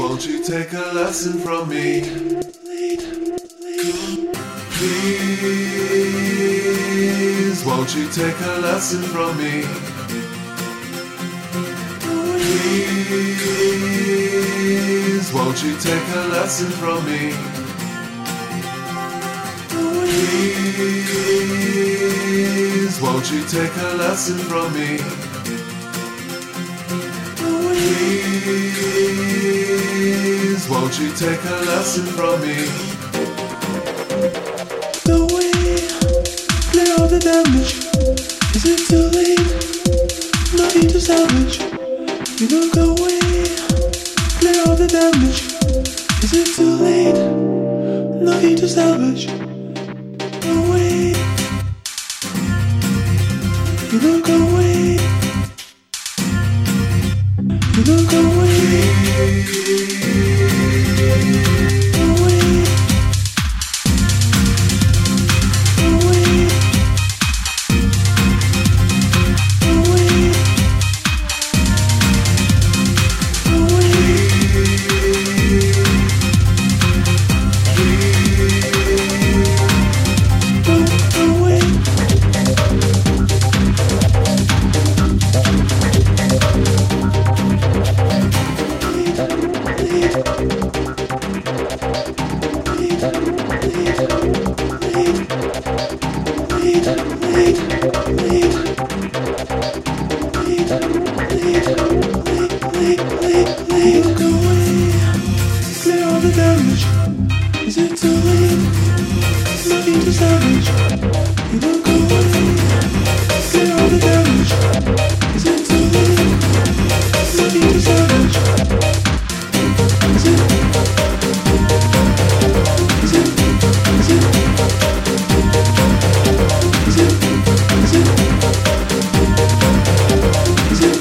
won't you take a lesson from me? Please, won't you take a lesson from me? Please, won't you take a lesson from me? Please, won't you take a lesson from me? Please, won't you take a lesson from me? The way, clear all the damage. Is it too late? Nothing to salvage. You look away, clear all the damage. Is it too late? Nothing to salvage. Away, you look away. You look away. Is it too late? Nothing to salvage. You don't go away. Clear all the damage. Is it too late? Nothing to salvage. Is it? Is it? Is it? Is it? Is it? Is it? Is it?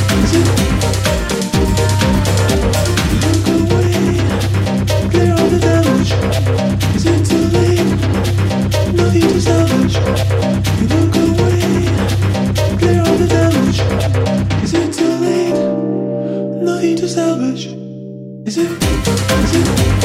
Clear all the damage. Is it too late? Nothing to salvage. You look away. Clear all the damage. Is it too late? Nothing to salvage. Is it? Is it?